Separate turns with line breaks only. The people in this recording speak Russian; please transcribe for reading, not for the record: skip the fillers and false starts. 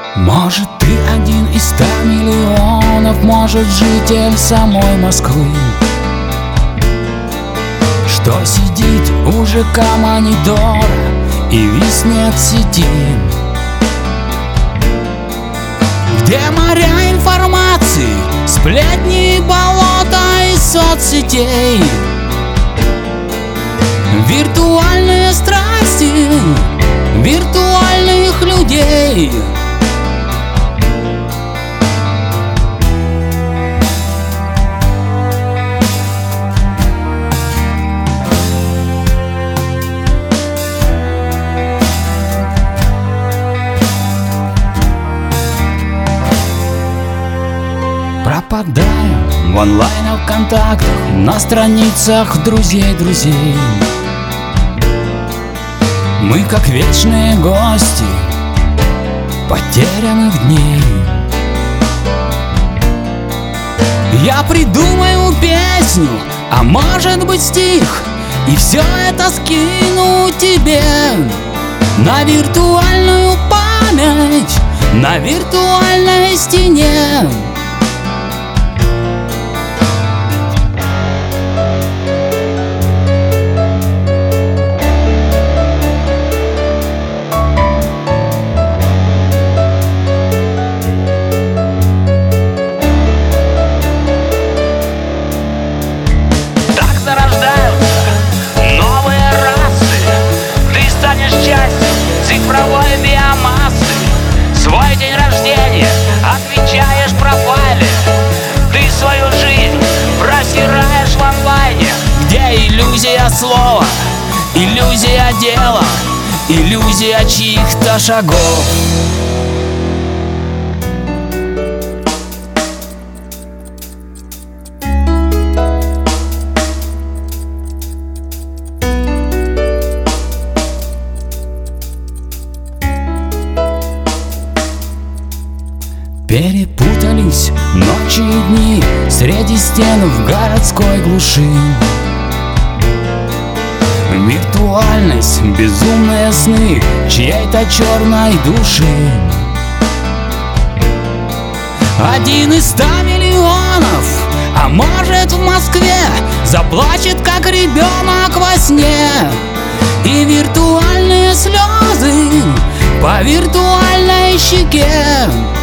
Может, ты один из 100 миллионов, может, житель самой Москвы, что сидит у ЖК монитора и виснет в сети, где моря информации, сплетни, болота и соцсетей, виртуальные страсти виртуальных людей. Пропадаю в онлайновых контактах, на страницах друзей. Мы как вечные гости потерянных дней. Я придумаю песню, а может быть стих, и все это скину тебе на виртуальную память, на виртуальной стене.
Цифровой биомассы, свой день рождения отмечаешь в профайле. Ты свою жизнь просираешь в онлайне,
где иллюзия слова, иллюзия дела, иллюзия чьих-то шагов. Перепутались ночи и дни среди стен в городской глуши. Виртуальность, безумные сны чьей-то черной души. Один из 100 миллионов, а может в Москве, заплачет как ребенок во сне. И виртуальные слезы по виртуальной щеке.